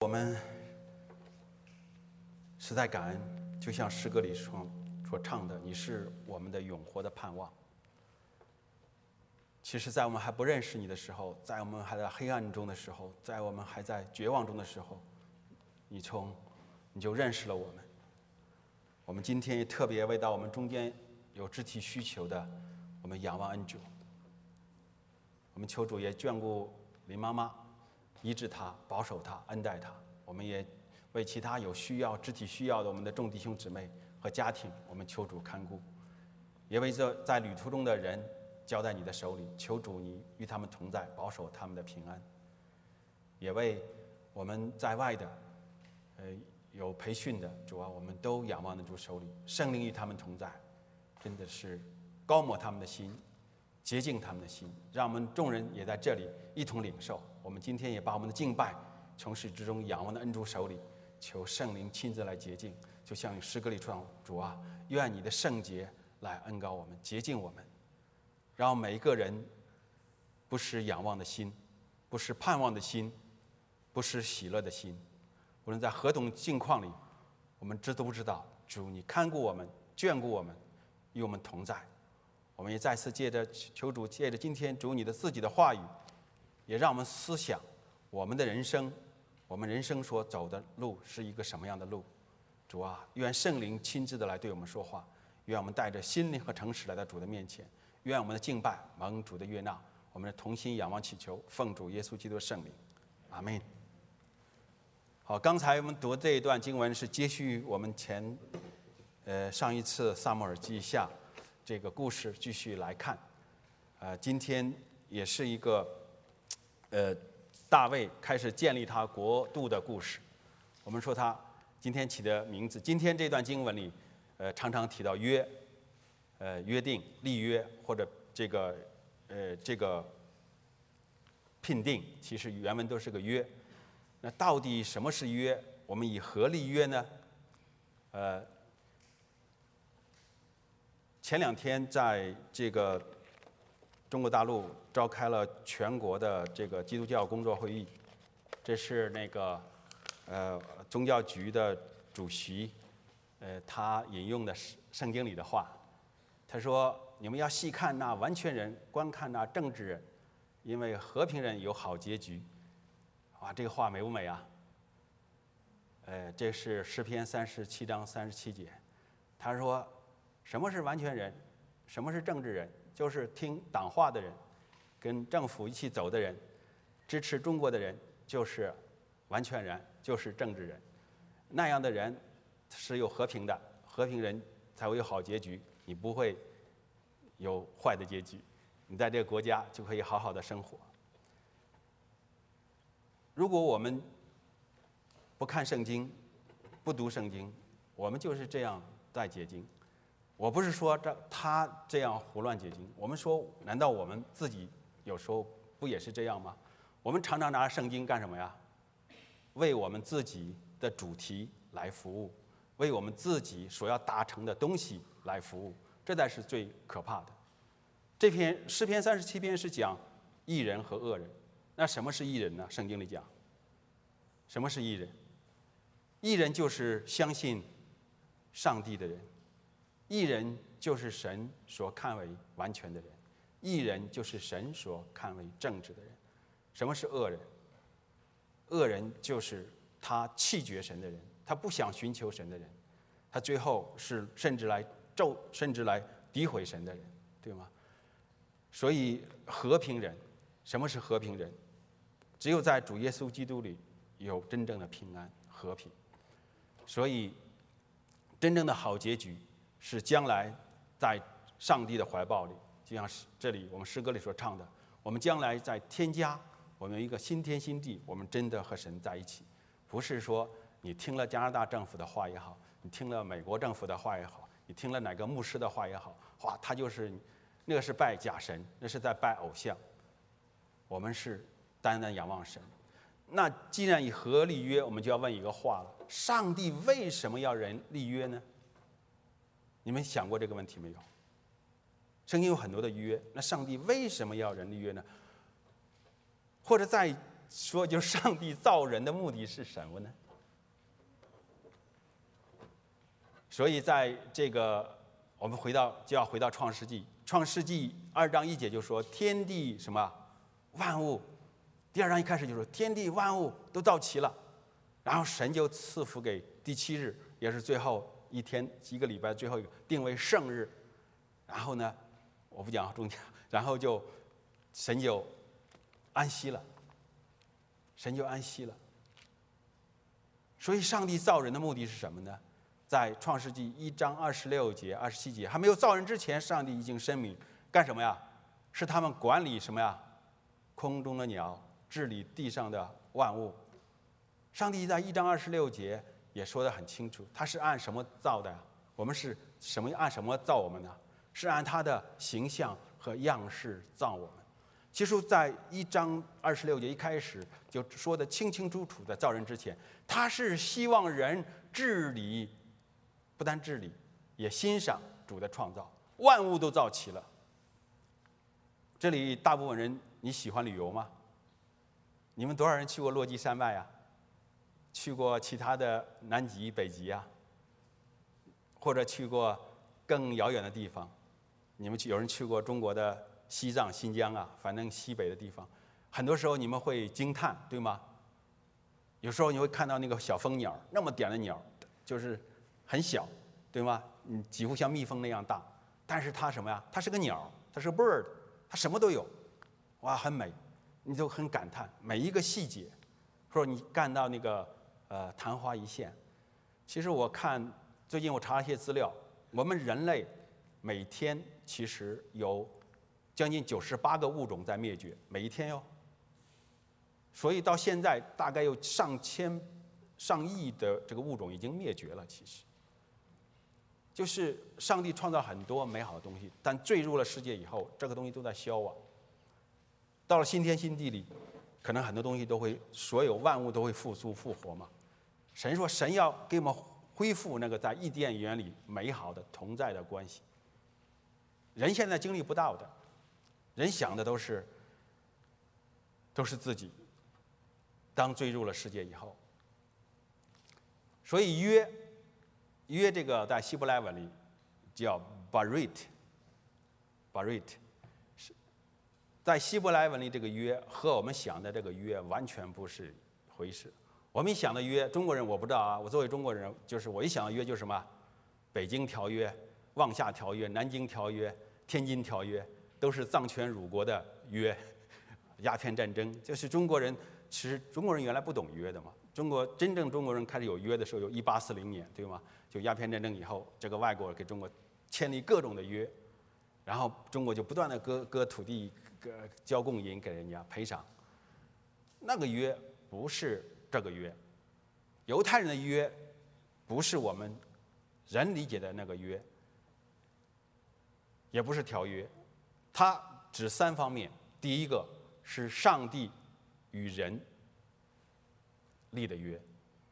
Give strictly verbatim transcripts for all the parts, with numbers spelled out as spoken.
们实在感恩，就像诗歌里所所唱的，你是我们的永活的盼望。其实在我们还不认识你的时候，在我们还在黑暗中的时候，在我们还在绝望中的时候，你从你就认识了我们。我们今天也特别为到我们中间有肢体需求的，我们仰望恩主。我们求主也眷顾林妈妈，医治她，保守她，恩待她。我们也为其他有需要、肢体需要的我们的众弟兄姊妹和家庭，我们求主看顾。也为这在旅途中的人交在你的手里，求主你与他们同在，保守他们的平安。也为我们在外的，呃，有培训的主啊，我们都仰望得住手里，圣灵与他们同在，真的是高抹他们的心，洁净他们的心，让我们众人也在这里一同领受。我们今天也把我们的敬拜从始至终仰望的恩主手里，求圣灵亲自来洁净，就像诗歌里唱：主啊，愿你的圣洁来恩膏我们，洁净我们，让每一个人不是仰望的心，不是盼望的心，不是喜乐的心。无论在何种境况里，我们知都知道主你看顾我们，眷顾我们，与我们同在。我们也再次借着求主，借着今天主你的自己的话语，也让我们思想我们的人生，我们人生所走的路是一个什么样的路。主啊，愿圣灵亲自的来对我们说话，愿我们带着心灵和诚实来到主的面前，愿我们的敬拜蒙主的悦纳。我们同心仰望祈求，奉主耶稣基督的圣名，阿们。好，刚才我们读这一段经文是接续我们前呃上一次撒母耳记下这个故事继续来看。呃，今天也是一个呃大卫开始建立他国度的故事。我们说他今天起的名字，今天这段经文里呃常常提到约，呃约定、立约，或者这个呃这个聘定，其实原文都是个约。那到底什么是约？我们以何立约呢？呃，前两天在这个中国大陆召开了全国的这个基督教工作会议，这是那个呃宗教局的主席，呃他引用的圣经里的话，他说：“你们要细看那完全人，观看那正直人，因为和平人有好结局。”哇，这个话美不美啊？呃，这是诗篇三十七章三十七节。他说，什么是完全人？什么是政治人？就是听党话的人，跟政府一起走的人，支持中国的人，就是完全人，就是政治人。那样的人是有和平的，和平人才会有好结局。你不会有坏的结局，你在这个国家就可以好好的生活。如果我们不看圣经，不读圣经，我们就是这样在解经。我不是说这他这样胡乱解经，我们说，难道我们自己有时候不也是这样吗？我们常常拿圣经干什么呀？为我们自己的主题来服务，为我们自己所要达成的东西来服务，这才是最可怕的。这篇诗篇三十七篇是讲义人和恶人。那什么是义人呢？圣经里讲，什么是义人？义人就是相信上帝的人，义人就是神所看为完全的人，义人就是神所看为正直的人。什么是恶人？恶人就是他弃绝神的人，他不想寻求神的人，他最后是甚至来咒，甚至来诋毁神的人，对吗？所以和平人，什么是和平人？只有在主耶稣基督里有真正的平安和平。所以真正的好结局是将来在上帝的怀抱里，就像这里我们诗歌里所唱的，我们将来在天家，我们有一个新天新地，我们真的和神在一起。不是说你听了加拿大政府的话也好，你听了美国政府的话也好，你听了哪个牧师的话也好，哇，他就是那个是拜假神，那是在拜偶像。我们是单单仰望神。那既然以何立约，我们就要问一个话了：上帝为什么要人立约呢？你们想过这个问题没有？圣经有很多的约，那上帝为什么要人立约呢？或者再说，就是上帝造人的目的是什么呢？所以在这个，我们回到就要回到创世纪，创世纪二章一节就说天地什么万物，第二章一开始就说天地万物都造齐了，然后神就赐福给第七日，也是最后一天一个礼拜最后一个定为圣日，然后呢，我不讲中间，然后就神就安息了，神就安息了。所以上帝造人的目的是什么呢？在创世纪一章二十六节、二十七节，还没有造人之前，上帝已经声明干什么呀？是他们管理什么呀？空中的鸟，治理地上的万物。上帝在一章二十六节也说得很清楚，他是按什么造的呀？我们是什么按什么造我们呢？是按他的形象和样式造我们。其实，在一章二十六节一开始就说得清清楚楚，在造人之前，他是希望人治理。不但治理，也欣赏主的创造，万物都造齐了。这里大部分人，你喜欢旅游吗？你们多少人去过落基山脉啊？去过其他的南极、北极啊？或者去过更遥远的地方？你们去有人去过中国的西藏、新疆啊？反正西北的地方，很多时候你们会惊叹，对吗？有时候你会看到那个小蜂鸟，那么点的鸟，就是很小，对吗？嗯，几乎像蜜蜂那样大，但是它什么呀？它是个鸟，它是个 bird， 它什么都有，哇，很美，你就很感叹每一个细节。说你看到那个呃昙花一现，其实我看最近我查了一些资料，我们人类每天其实有将近九十八个物种在灭绝，每一天哟。所以到现在大概有上千、上亿的这个物种已经灭绝了，其实。就是上帝创造很多美好的东西，但坠入了世界以后，这个东西都在消亡。到了新天新地里，可能很多东西都会，所有万物都会复苏复活嘛。神说，神要给我们恢复那个在伊甸园里美好的同在的关系。人现在经历不到的，人想的都是都是自己。当坠入了世界以后，所以约。约这个在希伯来文里叫 barit，barit 是在希伯来文里这个约和我们想的这个约完全不是回事。我们一想的约，中国人我不知道啊，我作为中国人，就是我一想的约就是什么，北京条约、望厦条约、南京条约、天津条约，都是藏权辱国的约。鸦片战争，就是中国人，其实中国人原来不懂约的嘛。中国真正中国人开始有约的时候，有一八四零年，对吗？就鸦片战争以后，这个外国给中国签立各种的约，然后中国就不断的割割土地、割交贡银给人家赔偿。那个约不是这个约，犹太人的约不是我们人理解的那个约，也不是条约，它指三方面。第一个是上帝与人立的约。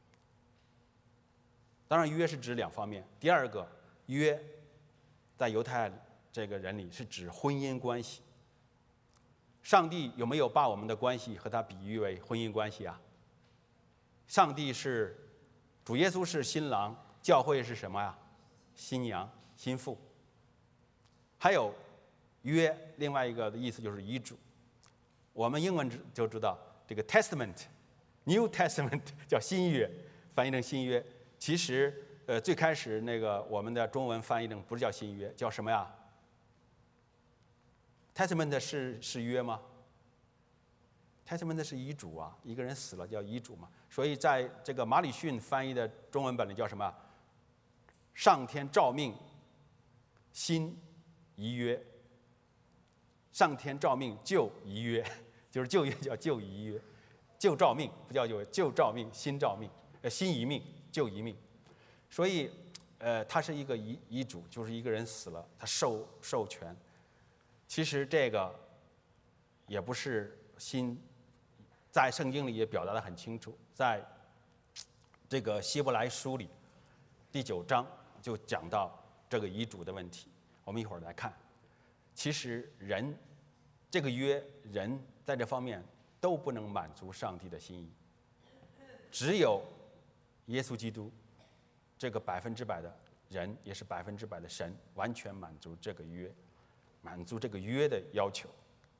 当然，约是指两方面。第二个，约在犹太这个人里是指婚姻关系。上帝有没有把我们的关系和他比喻为婚姻关系啊？上帝是主耶稣是新郎，教会是什么呀？新娘、新妇。还有约，另外一个的意思就是遗嘱。我们英文就知道这个 Testament、New Testament 叫新约，翻译成新约。其实，呃，最开始那个我们的中文翻译成不是叫新约，叫什么呀 ？Testament 是是约吗 ？Testament 是遗嘱啊，一个人死了叫遗嘱嘛。所以在这个马礼逊翻译的中文本里叫什么？上天诏命，新遗约。上天诏命，旧遗约，就是旧约叫旧遗约，旧诏命不叫旧旧诏命，新诏命，呃，新遗命。旧遗命，所以，呃，它是一个遗遗嘱，就是一个人死了，他授授权。其实这个也不是新，在圣经里也表达得很清楚，在这个希伯来书里第九章就讲到这个遗嘱的问题。我们一会儿来看，其实人这个约人在这方面都不能满足上帝的心意，只有耶稣基督这个百分之百的人，也是百分之百的神，完全满足这个约，满足这个约的要求。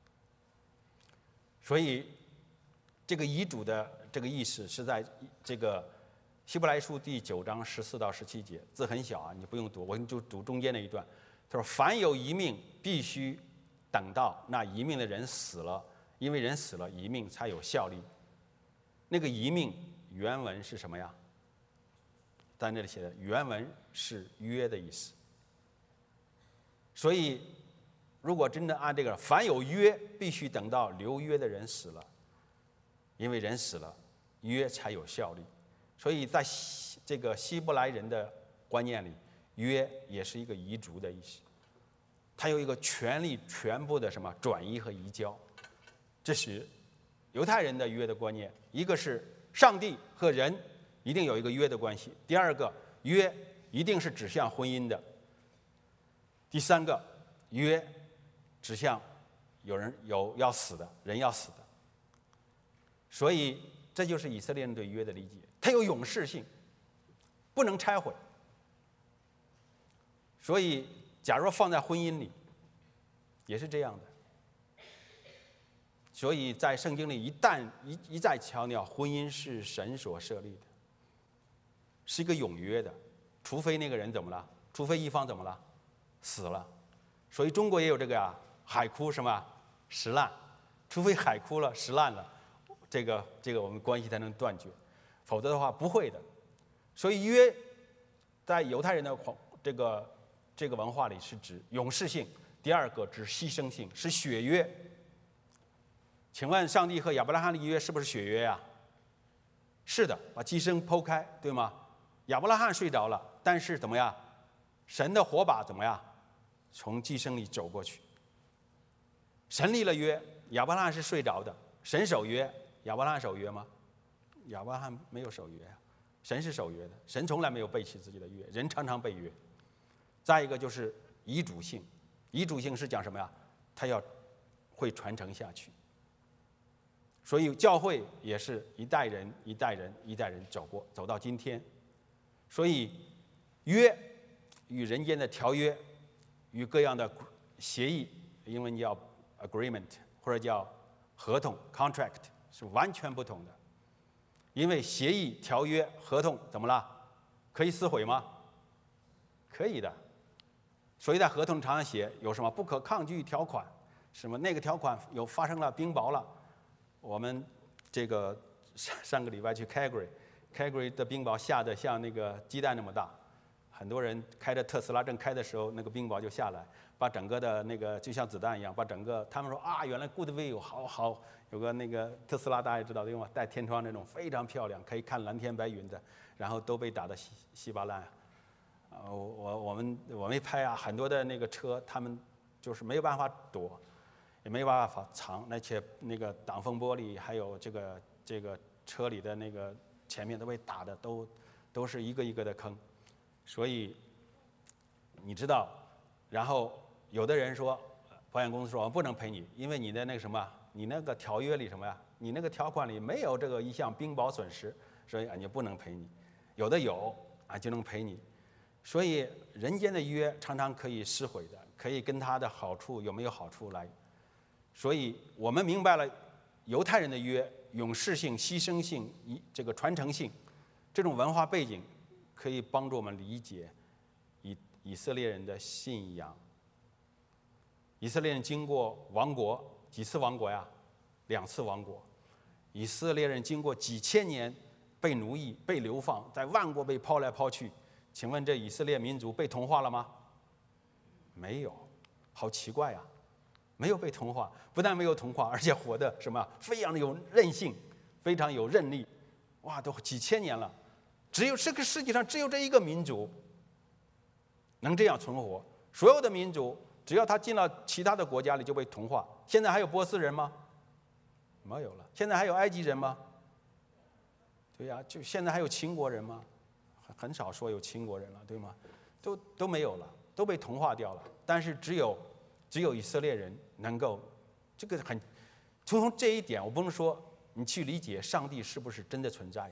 所以这个遗嘱的这个意思是在这个希伯来书第九章十四到十七节，字很小啊，你不用读，我就读中间那一段。他说：“凡有遗命，必须等到那遗命的人死了，因为人死了，遗命才有效力。”那个遗命原文是什么呀？在那里写的原文是约的意思。所以，如果真的按这个，凡有约，必须等到留约的人死了，因为人死了，约才有效力。所以在这个希伯来人的观念里，约也是一个遗嘱的意思，它有一个权利全部的什么转移和移交。这是犹太人的约的观念，一个是上帝和人一定有一个约的关系，第二个约一定是指向婚姻的，第三个约指向有人有要死的人要死的。所以这就是以色列人对约的理解，它有永世性，不能拆毁。所以假如放在婚姻里也是这样的。所以在圣经里一旦一一再强调，婚姻是神所设立的，是一个永约的，除非那个人怎么了？除非一方怎么了？死了。所以中国也有这个呀，海枯什么石烂，除非海枯了石烂了，这个这个我们关系才能断绝，否则的话不会的。所以约在犹太人的这个这个文化里是指永世性，第二个指牺牲性，是血约。请问上帝和亚伯拉罕的约是不是血约呀？是的，把机身剖开，对吗？亚伯拉罕睡着了，但是怎么样？神的火把怎么样？从机身里走过去。神立了约，亚伯拉罕是睡着的，神守约，亚伯拉罕守约吗？亚伯拉罕没有守约啊，神是守约的，神从来没有背弃自己的约，人常常背约。再一个就是遗嘱性，遗嘱性是讲什么呀？它要会传承下去。所以教会也是一代人一代人一代人走过，走到今天。所以约与人间的条约，与各样的协议，英文叫 agreement 或者叫合同 contract 是完全不同的。因为协议、条约、合同怎么了？可以撕毁吗？可以的。所以在合同常常写有什么不可抗拒条款，什么那个条款有发生了冰雹了。我们这个上上个礼拜去 Calgary，Calgary 的冰雹下得像那个鸡蛋那么大，很多人开着特斯拉正开的时候，那个冰雹就下来，把整个的那个就像子弹一样，把整个他们说啊，原来 Goodwill 好好有个那个特斯拉大家知道对吗？带天窗那种非常漂亮，可以看蓝天白云的，然后都被打得稀稀巴烂。啊，我我们我没拍啊，很多的那个车他们就是没有办法躲。也没办法藏，而且那个挡风玻璃还有这个这个车里的那个前面都被打的都都是一个一个的坑，所以你知道，然后有的人说，保险公司说我不能赔你，因为你的那个什么，你那个条约里什么呀，你那个条款里没有这个一项冰雹损失，所以啊你不能赔你，有的有啊就能赔你，所以人间的约常常可以撕毁的，可以跟它的好处有没有好处来。所以我们明白了犹太人的约永世性、牺牲性、这个传承性，这种文化背景可以帮助我们理解以以色列人的信仰。以色列人经过亡国几次亡国呀？两次亡国。以色列人经过几千年被奴役、被流放，在万国被抛来抛去。请问这以色列民族被同化了吗？没有，好奇怪呀！没有被同化，不但没有同化，而且活得什么非常的有韧性，非常有韧力，哇，都几千年了，只有这个世界上只有这一个民族能这样存活，所有的民族只要他进了其他的国家里就被同化。现在还有波斯人吗？没有了。现在还有埃及人吗？对呀，就现在还有秦国人吗？很少说有秦国人了，对吗？都都没有了，都被同化掉了。但是只有只有以色列人能够，这个很， 从从这一点，我不能说你去理解上帝是不是真的存在的。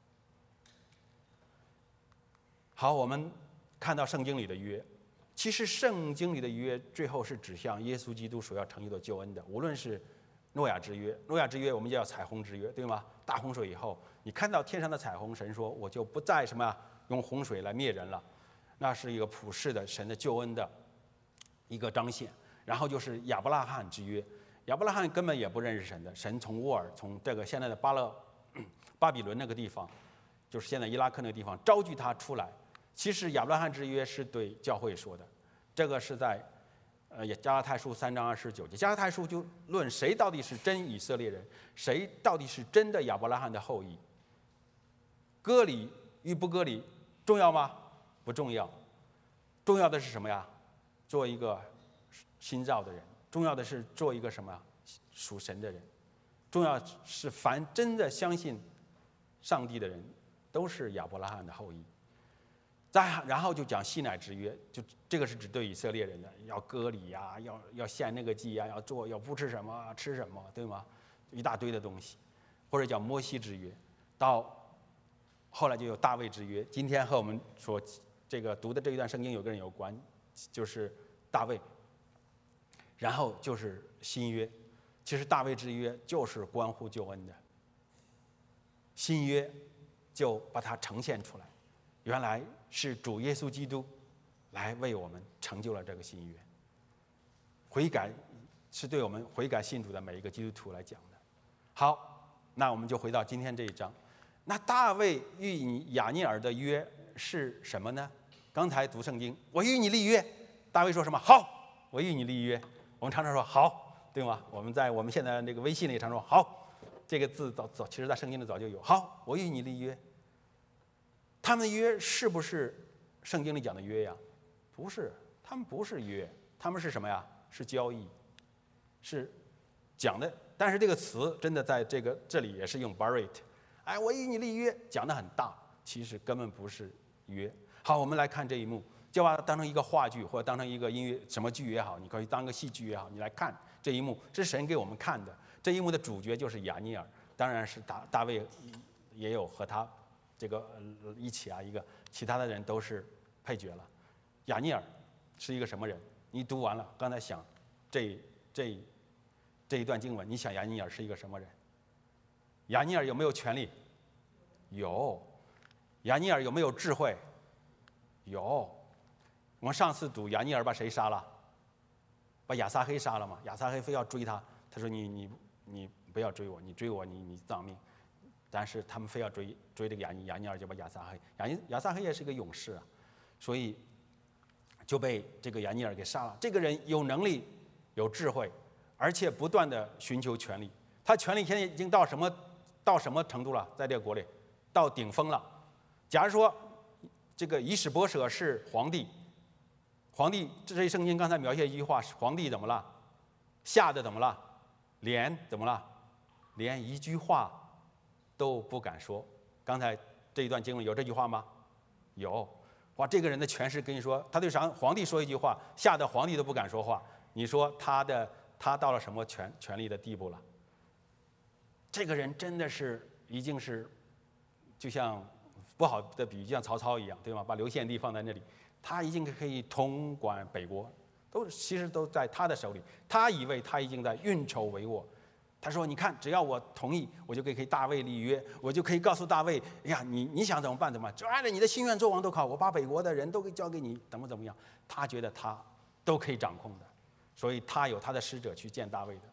好，我们看到圣经里的约，其实圣经里的约最后是指向耶稣基督所要成就的救恩的。无论是诺亚之约，诺亚之约我们叫彩虹之约，对吗？大洪水以后，你看到天上的彩虹，神说我就不再什么用洪水来灭人了，那是一个普世的神的救恩的一个彰显。然后就是亚伯拉罕之约，亚伯拉罕根本也不认识神的，神从乌尔，从这个现在的巴勒巴比伦那个地方，就是现在伊拉克那个地方招聚他出来。其实亚伯拉罕之约是对教会说的，这个是在呃加拉太书三章二十九节，加拉太书就论谁到底是真以色列人，谁到底是真的亚伯拉罕的后裔。割礼与不割礼重要吗？不重要，重要的是什么呀？做一个新造的人，重要的是做一个什么属神的人，重要是凡真的相信上帝的人都是亚伯拉罕的后裔。再然后就讲西乃之约，就这个是指对以色列人的，要割礼呀，要要献那个祭呀，要做要不吃什么吃什么，对吗？一大堆的东西，或者叫摩西之约，到后来就有大卫之约。今天和我们所这个读的这一段圣经有个人有关，就是大卫。然后就是新约，其实大卫之约就是关乎救恩的，新约就把它呈现出来，原来是主耶稣基督来为我们成就了这个新约。悔改是对我们悔改信主的每一个基督徒来讲的。好，那我们就回到今天这一章。那大卫与亚尼尔的约是什么呢？刚才读圣经，我与你立约，大卫说什么？好，我与你立约。我们常常说好，对吗？我们在我们现在那个微信里常说好，这个字早早，其实在圣经里早就有。好，我与你立约。他们的约是不是圣经里讲的约呀？不是，他们不是约，他们是什么呀？是交易，是讲的。但是这个词真的在这个这里也是用 barit， 哎，我与你立约，讲得很大，其实根本不是约。好，我们来看这一幕。就把它当成一个话剧，或者当成一个音乐什么剧也好，你可以当个戏剧也好，你来看这一幕，这是神给我们看的。这一幕的主角就是亚尼尔，当然是大大卫也有和他这个一起啊，一个其他的人都是配角了。亚尼尔是一个什么人？你读完了，刚才想这这这一段经文，你想亚尼尔是一个什么人？亚尼尔有没有权利？有。亚尼尔有没有智慧？有。我们上次读亚尼尔把谁杀了？把亚撒黑杀了嘛？亚撒黑非要追他，他说你你你不要追我，你追我你你丧命。但是他们非要追追这个亚尼亚尼尔，就把亚撒黑亚尼亚撒黑也是一个勇士啊，所以就被这个亚尼尔给杀了。这个人有能力有智慧，而且不断的寻求权力。他权力现在已经到什么到什么程度了？在这个国里到顶峰了。假如说这个以史伯舍是皇帝。皇帝，这一圣经刚才描写一句话，皇帝怎么了？吓得怎么了？连怎么了？连一句话都不敢说。刚才这一段经文有这句话吗？有。哇，这个人的权势跟你说，他对上皇帝说一句话，吓得皇帝都不敢说话。你说他的他到了什么权权力的地步了？这个人真的是已经是，就像不好的比喻，就像曹操一样，对吗？把刘献帝放在那里。他已经可以统管北国，都其实都在他的手里。他以为他已经在运筹帷幄。他说：“你看，只要我同意，我就可以给大卫立约，我就可以告诉大卫，哎呀，你你想怎么办怎么办？就按照你的心愿做王都好，我把北国的人都给交给你，怎么怎么样？”他觉得他都可以掌控的，所以他有他的使者去见大卫的。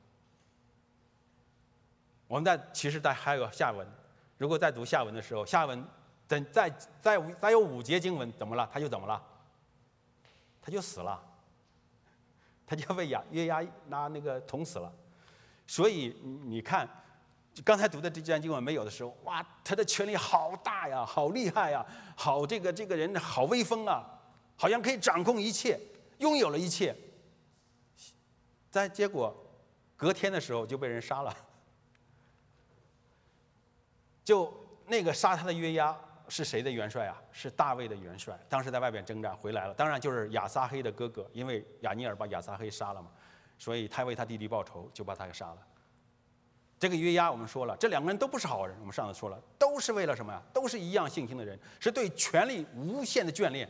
我们在其实在还有下文，如果在读下文的时候，下文等再再再有五节经文，怎么了？他就怎么了？他就死了，他就被亚约押拿那个捅死了。所以你看，刚才读的这段经文没有的时候，哇，他的权力好大呀，好厉害呀，好这个这个人好威风啊，好像可以掌控一切，拥有了一切。但结果隔天的时候就被人杀了。就那个杀他的约押是谁的元帅啊？是大卫的元帅，当时在外边征战回来了，当然就是亚撒黑的哥哥，因为亚尼尔把亚撒黑杀了嘛，所以他为他弟弟报仇，就把他给杀了。 这个约押我们说了，这两个人都不是好人，我们上次说了，都是为了什么呀？都是一样性情的人，是对权力无限的眷恋。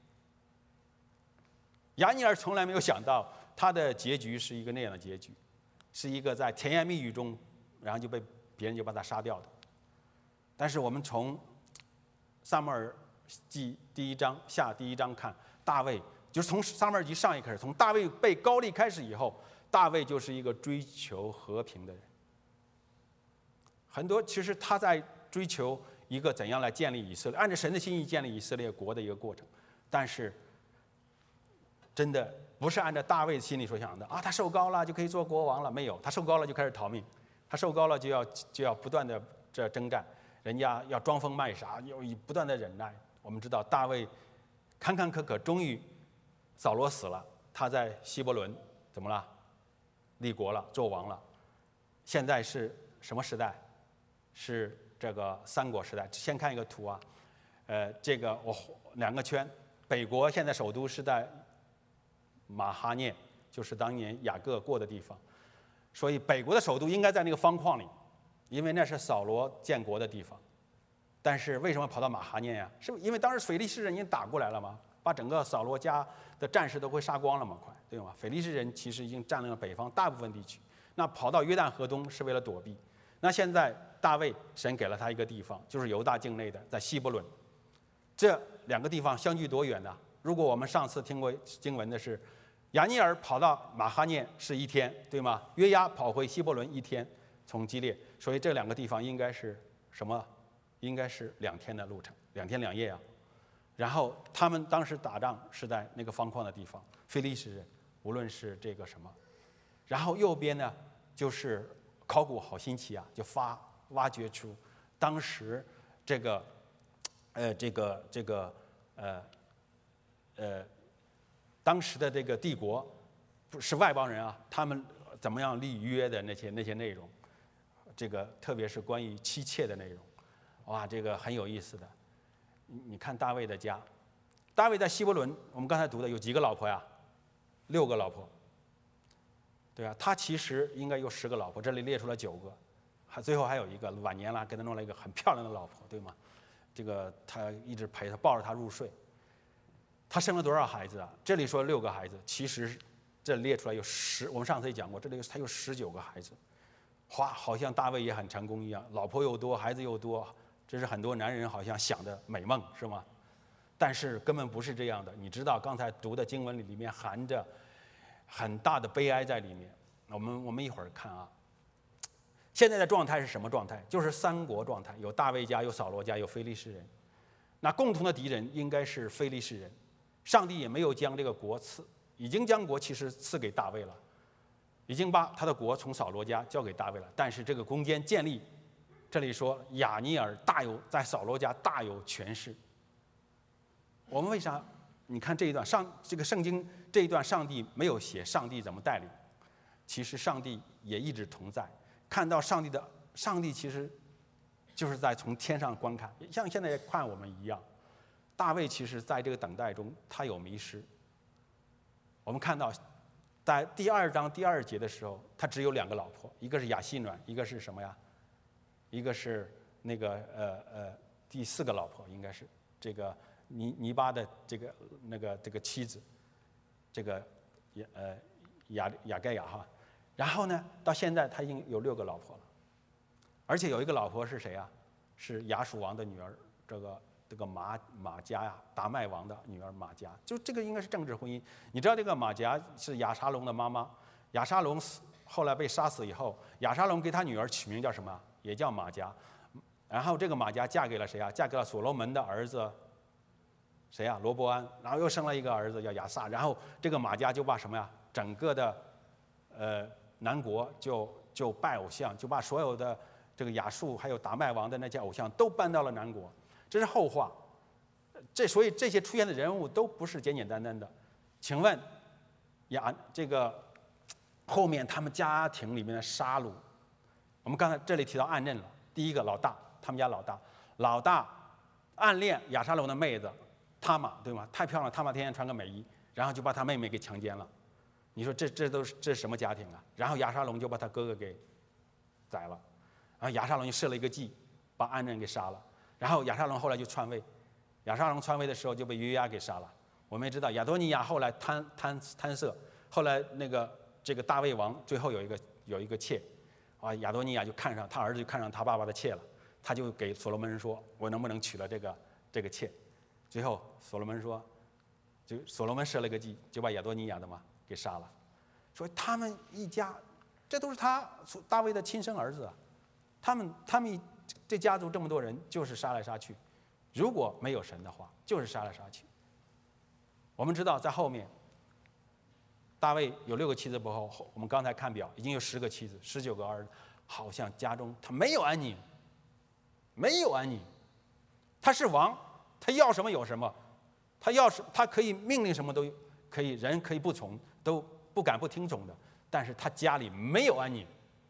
亚尼尔从来没有想到他的结局是一个那样的结局，是一个在甜言蜜语中，然后就被别人就把他杀掉的。但是我们从撒母耳记第一章下第一章看，大卫就是从撒母耳记上一开始，从大卫被高利开始以后，大卫就是一个追求和平的人。很多其实他在追求一个怎样来建立以色列，按照神的心意建立以色列国的一个过程，但是真的不是按照大卫心里所想的啊，他受膏了就可以做国王了，没有，他受膏了就开始逃命，他受膏了就要就要不断的这征战，人家要装疯卖傻，要不断的忍耐。我们知道大卫坎坎坷坷，终于扫罗死了，他在希伯伦怎么了？立国了，做王了。现在是什么时代？是这个三国时代。先看一个图啊，呃，这个我两个圈，北国现在首都是在马哈念，就是当年雅各过的地方，所以北国的首都应该在那个方框里，因为那是扫罗建国的地方。但是为什么跑到马哈念呀？是因为当时腓力士人已经打过来了吗？把整个扫罗家的战士都会杀光了嘛，快，对吗？腓力士人其实已经占领了北方大部分地区，那跑到约旦河东是为了躲避。那现在大卫神给了他一个地方，就是犹大境内的，在希伯伦。这两个地方相距多远呢？如果我们上次听过经文的是，亚尼尔跑到马哈念是一天，对吗？约押跑回希伯伦一天，从基列，所以这两个地方应该是什么？应该是两天的路程，两天两夜啊。然后他们当时打仗是在那个方框的地方，非利士人，无论是这个什么，然后右边呢就是考古好新奇啊，就发挖掘出当时这个呃这个这个呃呃当时的这个帝国不是外邦人啊，他们怎么样立约的那些那些内容，这个特别是关于妻妾的内容，哇，这个很有意思的。你看大卫的家，大卫在希伯伦，我们刚才读的有几个老婆呀？六个老婆，对啊，他其实应该有十个老婆，这里列出了九个，还最后还有一个晚年了，给他弄了一个很漂亮的老婆，对吗？这个他一直陪他，抱着他入睡。他生了多少孩子啊？这里说六个孩子，其实这列出来有十，我们上次也讲过，这里他有十九个孩子，哇，好像大卫也很成功一样，老婆又多，孩子又多。这是很多男人好像想的美梦，是吗？但是根本不是这样的。你知道刚才读的经文里里面含着很大的悲哀在里面。我们我们一会儿看啊。现在的状态是什么状态？就是三国状态，有大卫家，有扫罗家，有非利士人。那共同的敌人应该是非利士人。上帝也没有将这个国赐，已经将国其实赐给大卫了，已经把他的国从扫罗家交给大卫了。但是这个攻坚建立。这里说亚尼尔大有在扫罗家大有权势。我们为啥？你看这一段上这个圣经这一段，上帝没有写上帝怎么带领，其实上帝也一直同在。看到上帝的上帝其实就是在从天上观看，像现在看我们一样。大卫其实在这个等待中，他有迷失。我们看到在第二章第二节的时候，他只有两个老婆，一个是亚细暖，一个是什么呀？一个是那个呃呃第四个老婆，应该是这个尼尼巴的这个那个这个妻子，这个亚呃雅雅盖亚哈。然后呢，到现在他已经有六个老婆了，而且有一个老婆是谁啊？是亚述王的女儿，这个这个马马加呀，达麦王的女儿马加。就这个应该是政治婚姻。你知道这个马加是亚沙龙的妈妈，亚沙龙死后来被杀死以后，亚沙龙给他女儿取名叫什么？也叫马加，然后这个马加嫁给了谁啊？嫁给了所罗门的儿子，谁啊？罗伯安，然后又生了一个儿子叫亚撒，然后这个马加就把什么呀？整个的，呃，南国就就拜偶像，就把所有的这个亚述还有达麦王的那些偶像都搬到了南国，这是后话。这所以这些出现的人物都不是简简单单的。请问，亚这个后面他们家庭里面的杀戮。我们刚才这里提到暗恋了，第一个老大，他们家老大，老大暗恋亚沙龙的妹子塔玛，对吗？太漂亮，塔玛天天穿个美衣，然后就把他妹妹给强奸了。你说这这都是这是什么家庭啊？然后亚沙龙就把他哥哥给宰了，然后亚沙龙就设了一个计，把安人给杀了。然后亚沙龙后来就篡位，亚沙龙篡位的时候就被约押给杀了。我们也知道亚多尼亚后来贪贪贪色，后来那个这个大卫王最后有一个有一个妾，啊，亚多尼亚就看上他儿子就看上他爸爸的妾了，他就给所罗门人说，我能不能娶了这个这个妾？最后所罗门说，就所罗门设了个计，就把亚多尼亚的嘛给杀了，说他们一家，这都是他大卫的亲生儿子啊，他们他们这家族这么多人就是杀来杀去，如果没有神的话，就是杀来杀去。我们知道在后面，大卫有六个妻子不后，我们刚才看表已经有十个妻子，十九个儿子，好像家中他没有安宁，没有安宁。他是王，他要什么有什么，他要是他可以命令什么都可以，人可以不从，都不敢不听从的，但是他家里没有安宁。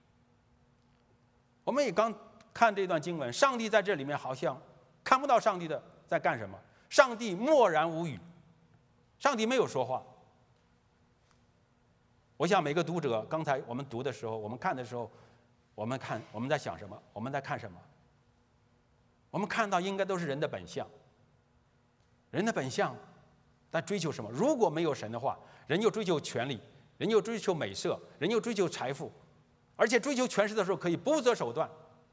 我们也刚看这段经文，上帝在这里面好像看不到上帝的在干什么，上帝默然无语，上帝没有说话。我想每个读者，刚才我们读的时候，我们看的时候，我们看我们在想什么？我们在看什么？我们看到应该都是人的本相。人的本相在追求什么？如果没有神的话，人又追求权力，人又追求美色，人又追求财富，而且追求权势的时候可以不择手段。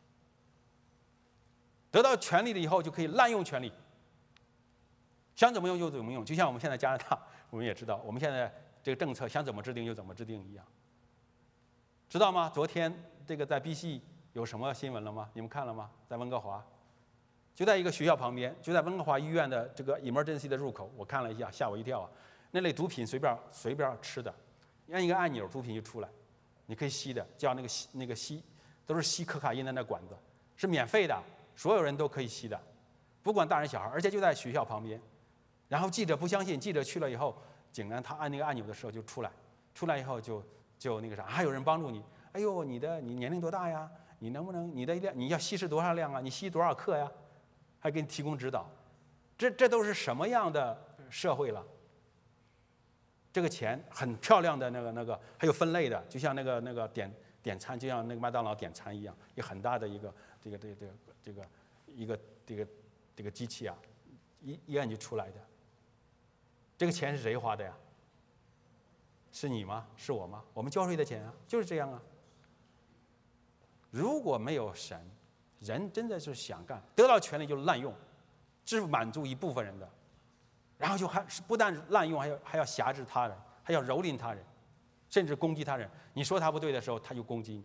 得到权力了以后就可以滥用权力，想怎么用就怎么用。就像我们现在加拿大，我们也知道，我们现在这个政策想怎么制定就怎么制定一样，知道吗？昨天这个在 B C 有什么新闻了吗？你们看了吗？在温哥华，就在一个学校旁边，就在温哥华医院的这个 emergency 的入口，我看了一下，吓我一跳啊！那类毒品随便随便吃的，按一个按钮，毒品就出来，你可以吸的，叫那个吸那个吸，都是吸可卡因的那管子，是免费的，所有人都可以吸的，不管大人小孩，而且就在学校旁边。然后记者不相信，记者去了以后，竟然他按那个按钮的时候就出来，出来以后就就那个啥，还有人帮助你。哎呦，你的你年龄多大呀？你能不能你的量你要稀释多少量啊？你吸多少克呀？还给你提供指导。这这都是什么样的社会了？这个钱很漂亮的那个那个，还有分类的，就像那个那个点点餐，就像那个麦当劳点餐一样，一个很大的一个这个这个这个这个一个这个这个机器啊，一一按就出来的。这个钱是谁花的呀？是你吗？是我吗？我们交税的钱啊，就是这样啊。如果没有神，人真的是想干，得到权力就滥用，只满足一部分人的，然后就还不但滥用，还要还要辖制他人，还要蹂躏他人，甚至攻击他人。你说他不对的时候，他就攻击你。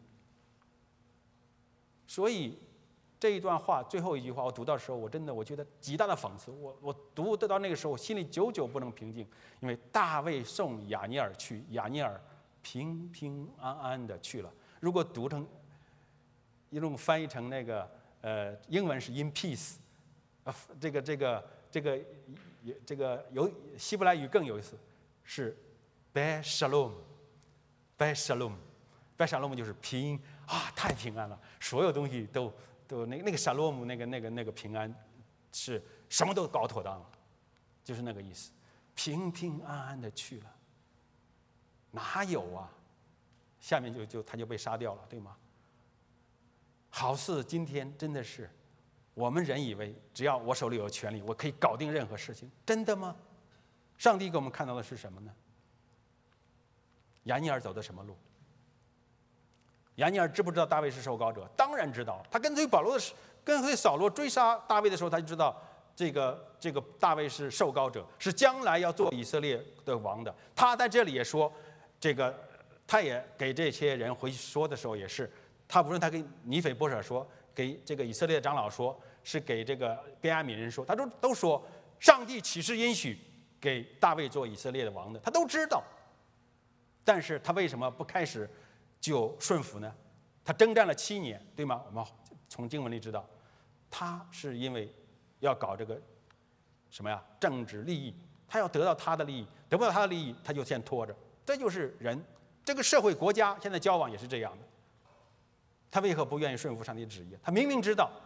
所以这一段话最后一句话，我读到的时候，我真的我觉得极大的讽刺。我我读得到那个时候，我心里久久不能平静，因为大卫送亚尼尔去，亚尼尔平平安安的去了。如果读成一种翻译成那个呃英文是 in peace， 呃这个这个这个这个有希伯来语更有意思，是 be shalom be shalom be shalom 就是平啊，太平安了，所有东西都。都那那个沙洛姆那个那个那个平安，是什么都搞妥当了，就是那个意思，平平安安的去了。哪有啊？下面就就他就被杀掉了，对吗？好似今天真的是，我们人以为只要我手里有权力，我可以搞定任何事情，真的吗？上帝给我们看到的是什么呢？亚尼尔走的什么路？亚尼尔知不知道大卫是受膏者？当然知道。他跟随保罗的，跟随扫罗追杀大卫的时候，他就知道这个这个大卫是受膏者，是将来要做以色列的王的。他在这里也说，这个他也给这些人回说的时候也是，他无论他给尼斐波舍说，给这个以色列长老说，是给这个便雅悯人说，他都都说上帝岂是应许给大卫做以色列的王的，他都知道。但是他为什么不开始就顺服呢？他征战了七年，对吗？我们从经文里知道，他是因为要搞这个什么呀？政治利益，他要得到他的利益，得不到他的利益，他就先拖着。这就是人，这个社会国家现在交往也是这样的。他为何不愿意顺服上帝的旨意？他明明知道，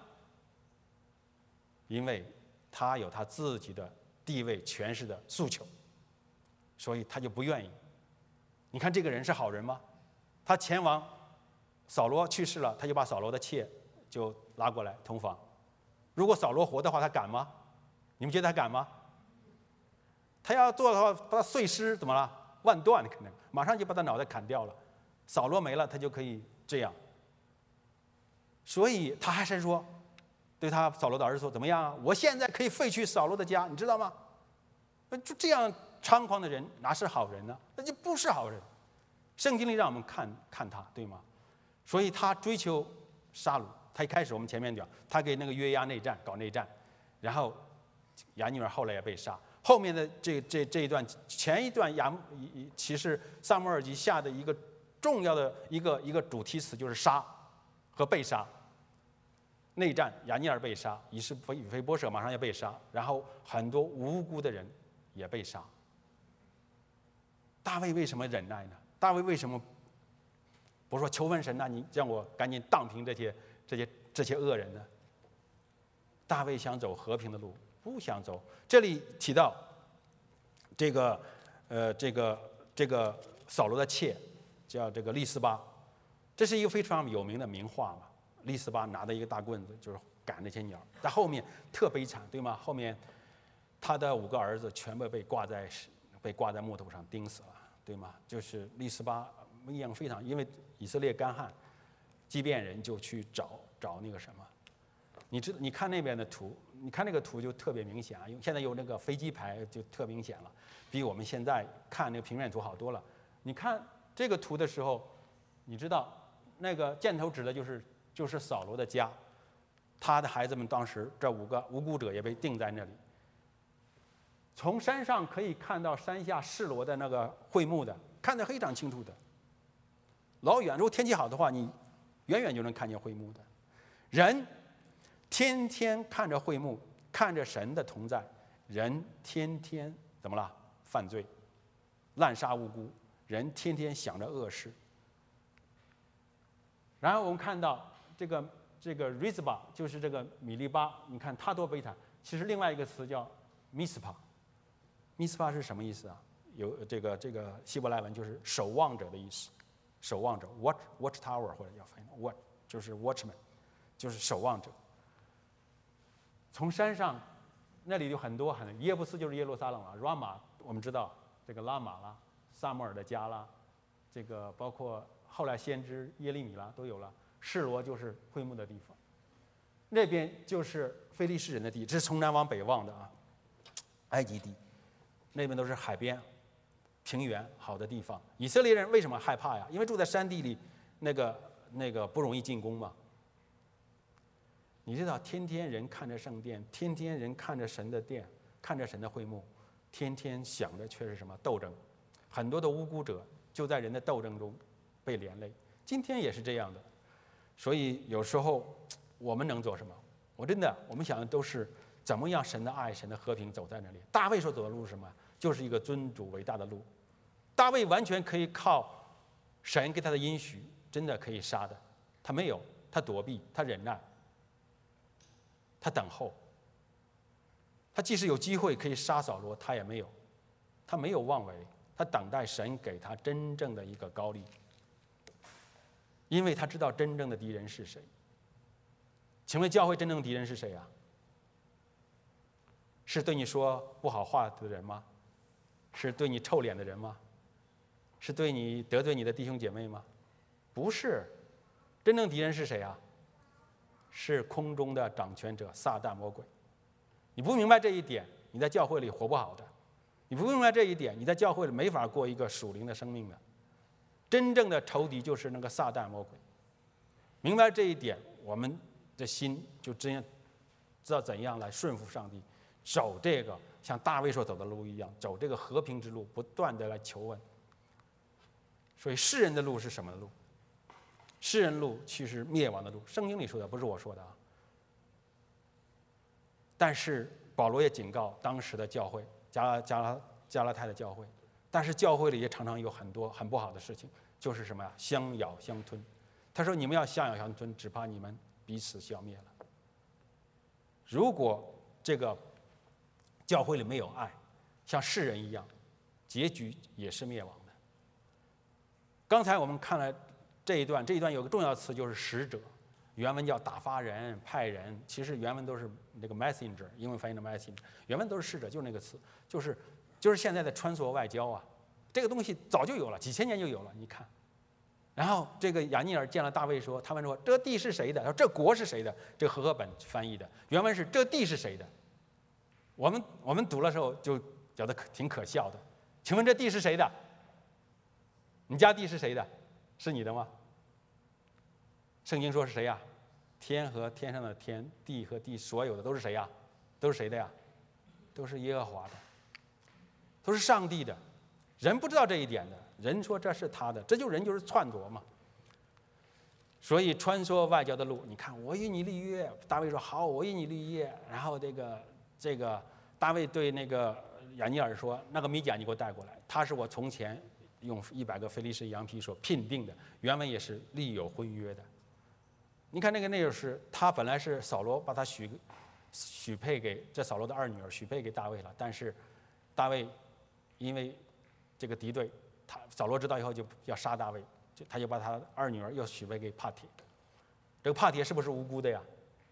因为他有他自己的地位、权势的诉求，所以他就不愿意。你看这个人是好人吗？他前往扫罗去世了，他就把扫罗的妾就拉过来同房。如果扫罗活的话，他敢吗？你们觉得他敢吗？他要做的话，把他碎尸怎么了？万段可能，马上就把他脑袋砍掉了。扫罗没了，他就可以这样。所以他还是说，对他扫罗的儿子说：“怎么样啊？我现在可以废去扫罗的家，你知道吗？就这样猖狂的人，哪是好人呢？那就不是好人。圣经里让我们看看他，对吗？所以他追求杀戮。他一开始我们前面讲，他给那个约押内战搞内战，然后亚尼尔后来也被杀。后面的这这这一段，前一段亚其实撒母耳记下的一个重要的一个一个主题词就是杀和被杀。内战，亚尼尔被杀，以是以非波设马上要被杀，然后很多无辜的人也被杀。大卫为什么忍耐呢？大卫为什么不说求问神呐、啊？你让我赶紧荡平这些这些这些恶人呢？大卫想走和平的路，不想走。这里提到这个呃这个这个扫罗的妾叫这个利斯巴，这是一个非常有名的名画嘛。利斯巴拿着一个大棍子，就是赶那些鸟。在后面特悲惨，对吗？后面他的五个儿子全部被挂在被挂在木头上钉死了，对吗？就是利斯巴一样非常，因为以色列干旱，畸变人就去找找那个什么。你知你看那边的图，你看那个图就特别明显啊，因为现在有那个飞机牌就特明显了，比我们现在看那个平面图好多了。你看这个图的时候，你知道那个箭头指的就是。就是扫罗的家，他的孩子们当时这五个无辜者也被钉在那里。从山上可以看到山下示罗的那个会幕的，看得非常清楚的。老远，如果天气好的话，你远远就能看见会幕的。人天天看着会幕，看着神的同在，人天天怎么了？犯罪，滥杀无辜，人天天想着恶事。然后我们看到。这个这个 Rizba 就是这个米利巴，你看他多悲惨。其实另外一个词叫 Mispa，Mispa 是什么意思啊？有这个这个希伯来文就是守望者的意思，守望者 watch watch tower 或者叫翻译 watch 就是 watchman， 就是守望者。从山上那里有很多很耶布斯就是耶路撒冷了 ，Rama 我们知道这个拉玛啦，撒母耳的家啦，这个包括后来先知耶利米啦都有了。示罗就是会幕的地方，那边就是非利士人的地，这是从南往北望的啊，埃及地，那边都是海边、平原好的地方。以色列人为什么害怕呀？因为住在山地里，那个那个不容易进攻嘛。你知道，天天人看着圣殿，天天人看着神的殿，看着神的会幕，天天想着却是什么斗争？很多的无辜者就在人的斗争中被连累，今天也是这样的。所以有时候我们能做什么？我真的，我们想的都是怎么样神的爱、神的和平走在那里。大卫所走的路是什么？就是一个尊主伟大的路。大卫完全可以靠神给他的应许，真的可以杀的，他没有，他躲避，他忍耐，他等候。他即使有机会可以杀扫罗，他也没有，他没有妄为，他等待神给他真正的一个高利。因为他知道真正的敌人是谁。请问教会真正的敌人是谁啊？是对你说不好话的人吗？是对你臭脸的人吗？是对你得罪你的弟兄姐妹吗？不是，真正敌人是谁啊？是空中的掌权者撒旦魔鬼。你不明白这一点，你在教会里活不好的。你不明白这一点，你在教会里没法过一个属灵的生命的。真正的仇敌就是那个撒旦魔鬼。明白这一点，我们的心就真知道怎样来顺服上帝，走这个像大卫所走的路一样，走这个和平之路，不断的来求问。所以世人的路是什么路？世人路其实灭亡的路，圣经里说的，不是我说的啊。但是保罗也警告当时的教会，加拉加拉加拉太的教会。但是教会里也常常有很多很不好的事情，就是什么呀？相咬相吞。他说：“你们要相咬相吞，只怕你们彼此消灭了。”如果这个教会里没有爱，像世人一样，结局也是灭亡的。刚才我们看了这一段，这一段有个重要词就是使者，原文叫打发人、派人，其实原文都是那个 messenger， 英文翻译的 messenger， 原文都是使者，就是那个词，就是就是现在的穿梭外交啊，这个东西早就有了，几千年就有了，你看。然后这个亚尼尔见了大卫说，他问说这地是谁的？说这国是谁的？这个和合本翻译的原文是这地是谁的？我们我们读的时候就觉得挺可笑的。请问这地是谁的？你家地是谁的？是你的吗？圣经说是谁呀？天和天上的天，地和地所有的都是谁呀？都是谁的呀？都是耶和华的，都是上帝的。人不知道这一点的，人说这是他的，这就人就是篡夺嘛。所以穿梭外交的路，你看我与你立约，大卫说好，我与你立约。然后这个这个大卫对那个亚尼尔说，那个米甲你给我带过来，他是我从前用一百个非利士羊皮所聘定的，原文也是立有婚约的。你看那个内容是，他本来是扫罗把他许许配给这扫罗的二女儿许配给大卫了，但是大卫因为这个敌对，他扫罗知道以后就要杀大卫，就他就把他二女儿又许配给帕铁。这个帕铁是不是无辜的呀？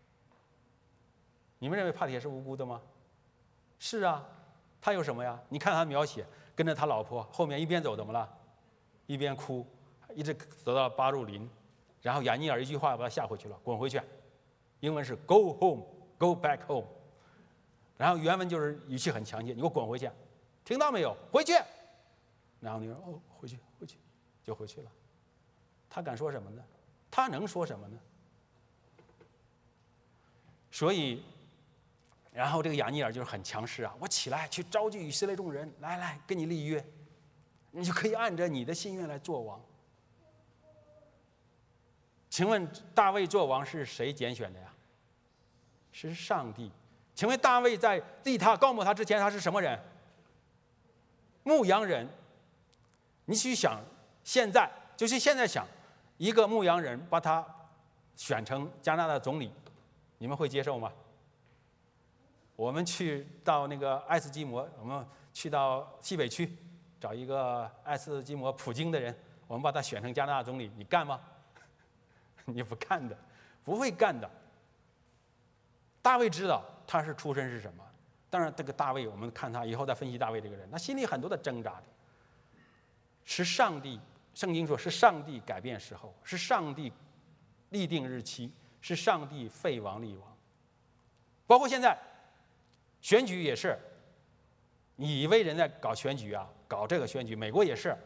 你们认为帕铁是无辜的吗？是啊，他有什么呀？你看他描写，跟着他老婆后面一边走怎么了？一边哭，一直走到巴路林，然后亚尼尔一句话把他吓回去了，滚回去。英文是 go home, go back home。然后原文就是语气很强烈，你给我滚回去，听到没有？回去。然后你说哦，回去，回去，就回去了。他敢说什么呢？他能说什么呢？所以，然后这个亚尼尔就是很强势啊，我起来去召集以色列众人，来来跟你立约，你就可以按着你的心愿来做王。请问大卫做王是谁拣选的呀？是上帝。请问大卫在立他高抹他之前，他是什么人？牧羊人。你去想，现在就是现在想，一个牧羊人把他选成加拿大总理，你们会接受吗？我们去到那个爱斯基摩，我们去到西北区找一个爱斯基摩普京的人，我们把他选成加拿大总理，你干吗？你不干的，不会干的。大卫知道他是出身是什么，当然这个大卫，我们看他以后再分析大卫这个人，他心里很多的挣扎的。是上帝，圣经说是上帝改变时候，是上帝立定日期，是上帝废王立王。包括现在选举也是，你以为人在搞选举啊，搞这个选举，美国也是。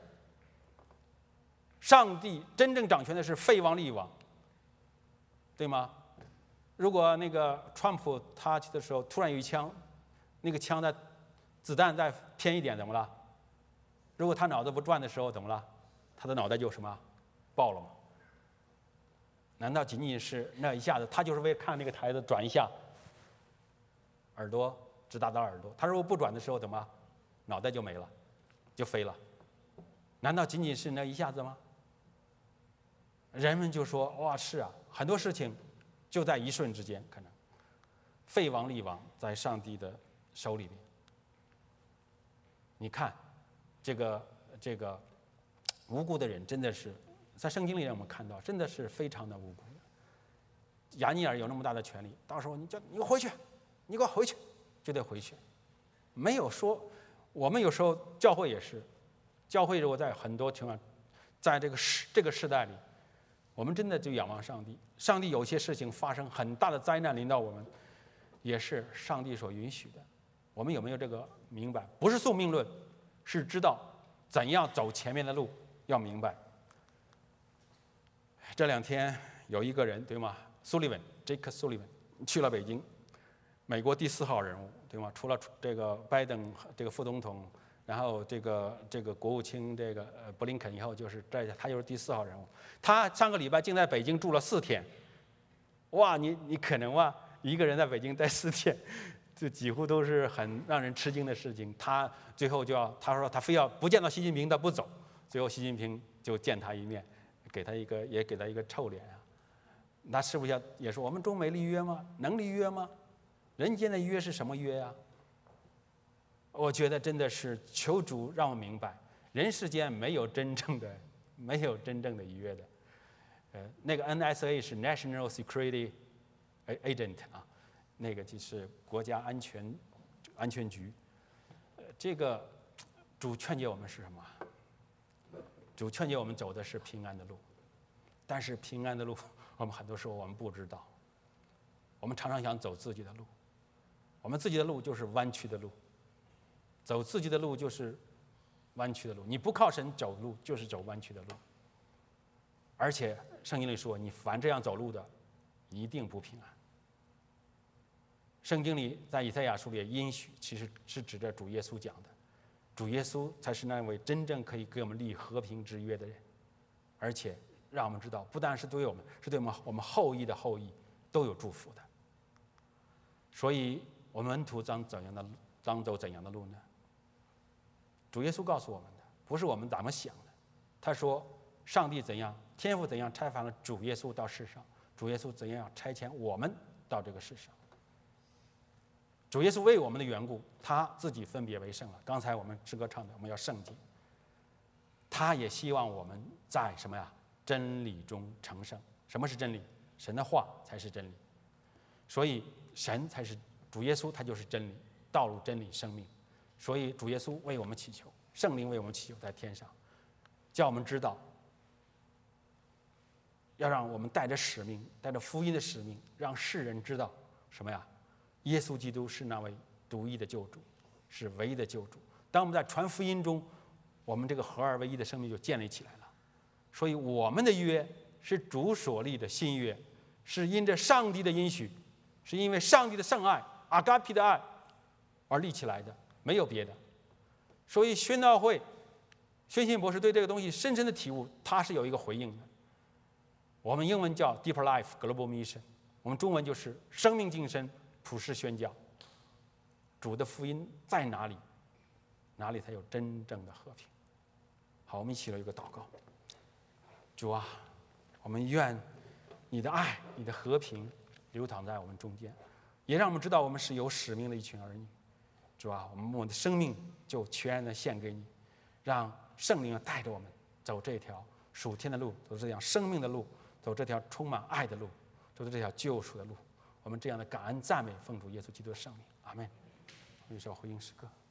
上帝真正掌权的是废王立王，对吗？如果那个川普他去的时候突然有一枪，那个枪的子弹再偏一点，怎么了？如果他脑子不转的时候怎么了？他的脑袋就什么爆了吗？难道仅仅是那一下子，他就是为了看那个台子转一下，耳朵直达到耳朵？他如果不转的时候怎么，脑袋就没了，就飞了？难道仅仅是那一下子吗？人们就说哇，是啊，很多事情就在一瞬之间，可能废王立王在上帝的手里边。你看。这个这个无辜的人真的是在圣经里让我们看到，真的是非常的无辜的。亚尼尔有那么大的权利，到时候你叫你回去，你给我回去，就得回去。没有说，我们有时候教会也是，教会如果在很多情况，在这个时这个时代里，我们真的就仰望上帝。上帝有些事情发生很大的灾难临到我们，也是上帝所允许的。我们有没有这个明白？不是宿命论。是知道怎样走前面的路，要明白。这两天有一个人对吗？苏利文 ，Jake Sullivan 去了北京，美国第四号人物对吗？除了这个拜登这个副总统，然后这个这个国务卿这个呃布林肯以后，就是这他就是第四号人物。他上个礼拜竟在北京住了四天，哇，你你可能哇，一个人在北京待四天。这几乎都是很让人吃惊的事情。他最后就要，他说他非要不见到习近平他不走。最后习近平就见他一面，给他一个也给他一个臭脸啊。那是不是要也说我们中美立约吗？能立约吗？人间的约是什么约呀？我觉得真的是求主让我明白，人世间没有真正的没有真正的约的。 呃，那个 N S A 是 National Security Agent 啊，那个就是国家安全安全局。呃，这个主劝诫我们是什么？主劝诫我们走的是平安的路，但是平安的路，我们很多时候我们不知道。我们常常想走自己的路，我们自己的路就是弯曲的路，走自己的路就是弯曲的路。你不靠神走路，就是走弯曲的路。而且圣经里说，你凡这样走路的，一定不平安。圣经里在以赛亚书里应许，其实是指着主耶稣讲的，主耶稣才是那位真正可以给我们立和平之约的人，而且让我们知道，不但是对我们，是对我们我们后裔的后裔都有祝福的。所以，我们门徒当怎样的当走怎样的路呢？主耶稣告诉我们的，不是我们怎么想的。他说，上帝怎样，天父怎样差遣了主耶稣到世上，主耶稣怎样差遣我们到这个世上。主耶稣为我们的缘故，他自己分别为圣了。刚才我们诗歌唱的，我们要圣洁。他也希望我们在什么呀？真理中成圣。什么是真理？神的话才是真理。所以神才是主耶稣，他就是真理，道路、真理、生命。所以主耶稣为我们祈求，圣灵为我们祈求，在天上，叫我们知道，要让我们带着使命，带着福音的使命，让世人知道什么呀？耶稣基督是那位独一的救主，是唯一的救主。当我们在传福音中，我们这个合二为一的生命就建立起来了。所以我们的约是主所立的新约，是因着上帝的应许，是因为上帝的圣爱阿嘎皮的爱而立起来的，没有别的。所以宣道会宣信博士对这个东西深深的体悟，他是有一个回应的。我们英文叫 Deeper Life Global Mission， 我们中文就是生命晋升普世宣教。主的福音在哪里，哪里才有真正的和平。好，我们一起来一个祷告。主啊，我们愿你的爱、你的和平流淌在我们中间，也让我们知道我们是有使命的一群儿女。主啊，我们我们的生命就全然的献给你，让圣灵带着我们走这条属天的路，走这条生命的路，走这条充满爱的路，走这条救赎的路。我们这样的感恩赞美奉主耶稣基督的圣名，阿门。一首回应诗歌。